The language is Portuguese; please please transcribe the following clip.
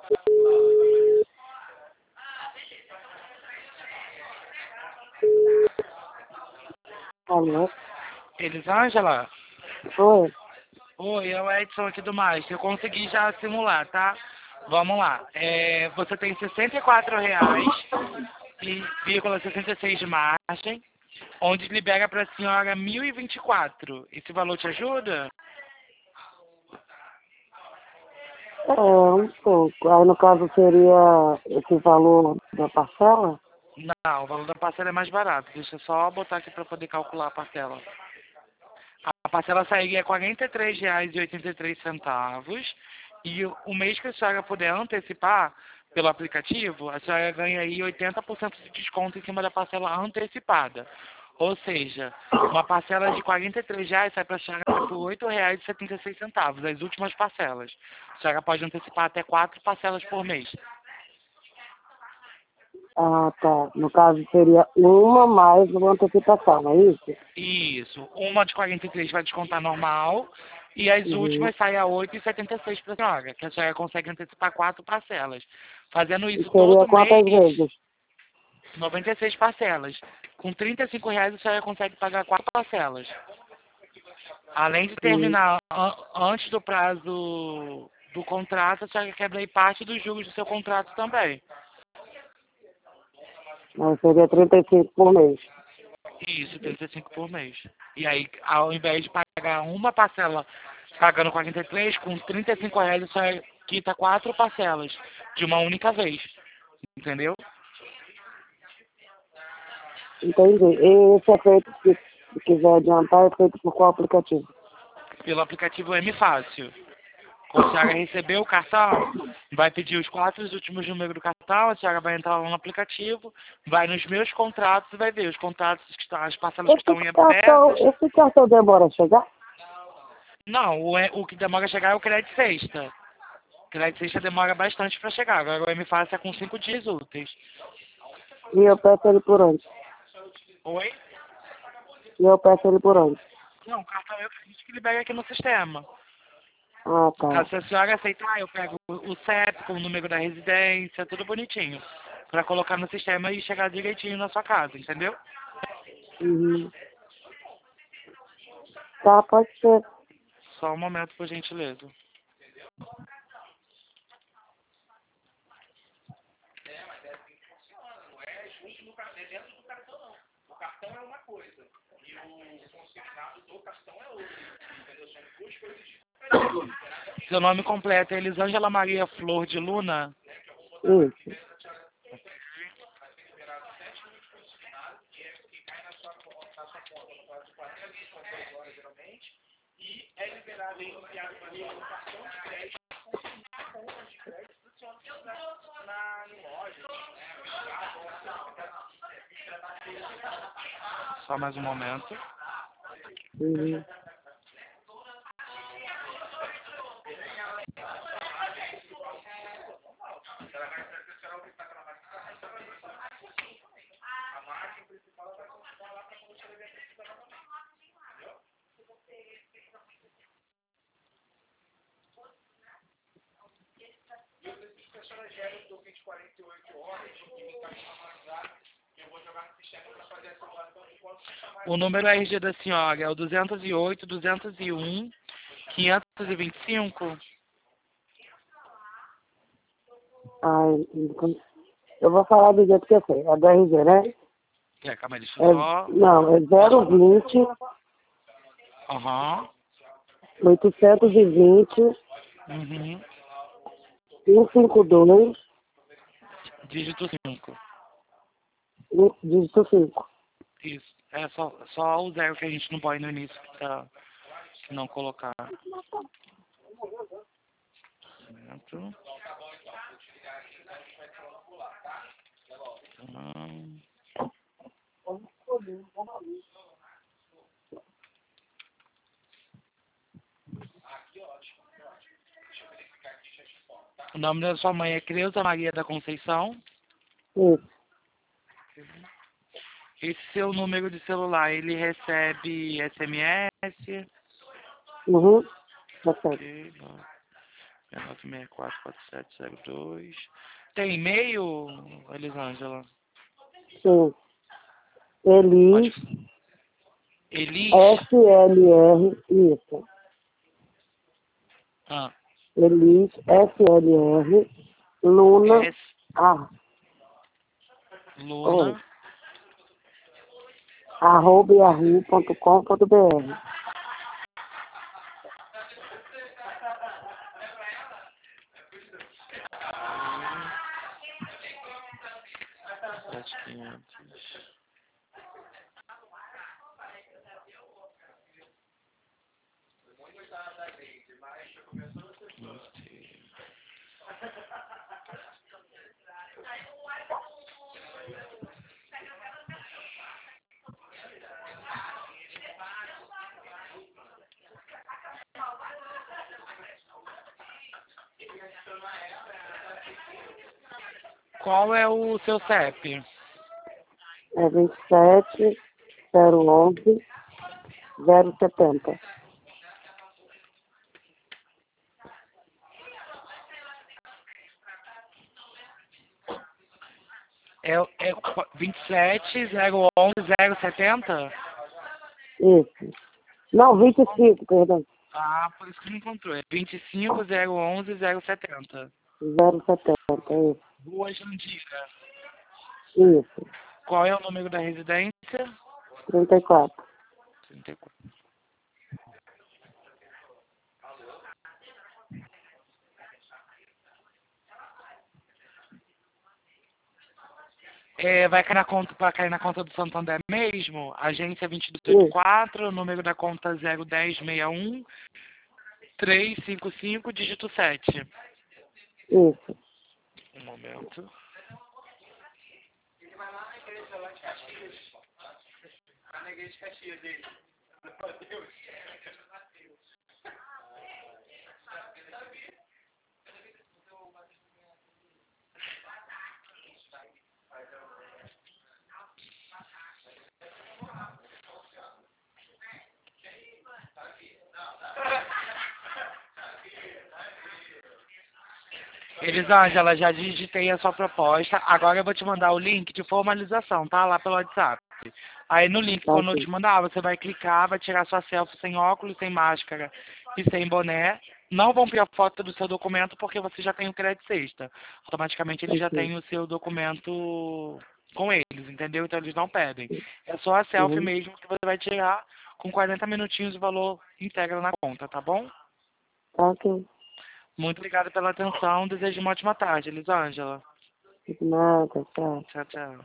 Alô? Elisângela? Oi. Oi, é o Edson aqui do Master. Eu consegui já simular, tá? Vamos lá. Você tem R$ 64,66 de margem, onde libera para a senhora 1.024. Esse valor te ajuda? Um pouco. Aí no caso seria esse valor da parcela? Não, o valor da parcela é mais barato. Deixa eu só botar aqui para poder calcular a parcela. A parcela sairia R$ 43,83. E o mês que a senhora puder antecipar pelo aplicativo, a senhora ganha aí 80% de desconto em cima da parcela antecipada. Ou seja, uma parcela de R$ 43 sai para a senhora por R$ 8,76, as últimas parcelas. A senhora pode antecipar até 4 parcelas por mês. Ah, tá. No caso seria uma mais uma antecipação, não é isso? Isso. Uma de 43 vai descontar normal e as Uhum. últimas saem a 8,76 para a senhora, que a senhora consegue antecipar 4 parcelas. Fazendo E isso seria todo mês, quantas vezes? 96 parcelas. Com R$ 35 a senhora consegue pagar 4 parcelas. Além de Uhum. terminar antes do prazo do contrato, a senhora quebra aí parte dos juros do seu contrato também. Aí seria 35 por mês. Isso, 35 por mês. E aí, ao invés de pagar uma parcela pagando 43, com R$ 35 você quita 4 parcelas de uma única vez. Entendeu? Entendi. E esse é feito, se quiser adiantar, é feito por qual aplicativo? Pelo aplicativo M Fácil. Quando a senhora receber o cartão, vai pedir os 4 últimos números do cartão, a senhora vai entrar lá no aplicativo, vai nos meus contratos e vai ver os contratos que estão, as parcelas que estão em abertas. Esse cartão demora a chegar? Não, o que demora a chegar é o crédito sexta. O crédito sexta demora bastante para chegar. Agora o M Fácil é com 5 dias úteis. E eu peço ele por onde? Oi? E eu peço ele por onde? Não, o cartão eu acredito que libera aqui no sistema. Ah, tá. Se a senhora aceitar, eu pego o CEP com o número da residência, tudo bonitinho. Para colocar no sistema e chegar direitinho na sua casa, entendeu? Uhum. Tá, pode ser. Só um momento, por gentileza. Seu nome completo é Elisângela Maria Flor de Luna? Isso. Só mais um momento. Uhum. O número RG da senhora é o 208, 201, 525. Ai, eu vou falar do jeito que eu sei. É do RG, né? Calma aí, deixa eu só... Não, é 020 Aham. 820 Uhum. 152 Dígito 5. dígito 5. Isso. É só o zero que a gente não põe no início que não colocar. Momento. O nome da sua mãe é Creuza Maria da Conceição. Isso. Esse seu número de celular, ele recebe SMS? Uhum. Tá certo. Ok, bom. 69644702. Tem e-mail, Elisângela? Sim. Elis, Elis? SLR, isso. Ah, Elis, SLR, Luna, S. oi, Luna. @yahoo.com.br. Qual é o seu CEP? É 27 011 070. É 27011 070? Isso. Não, 25, perdão. Ah, por isso que não encontrou. É 25011 070. 070, isso. Rua Jandira. Isso. Qual é o número da residência? 34. 34. Vai cair na conta, para cair na conta do Santander mesmo? Agência Isso. 2284, número da conta 01061 355, dígito 7. Isso. Um momento. Elisângela, já digitei a sua proposta. Agora eu vou te mandar o link de formalização, tá? Lá pelo WhatsApp. Aí no link, Tá quando eu aqui. te mandar, você vai clicar, vai tirar sua selfie sem óculos, sem máscara e sem boné. Não vão pedir a foto do seu documento porque você já tem o crédito sexta. Automaticamente eles já Ok. têm o seu documento com eles, entendeu? Então eles não pedem. É só a selfie Uhum. mesmo que você vai tirar. Com 40 minutinhos o valor integra na conta, tá bom? Tá ok. Muito obrigado pela atenção. Desejo uma ótima tarde, Elisângela. Nada, tchau. Tchau, tchau.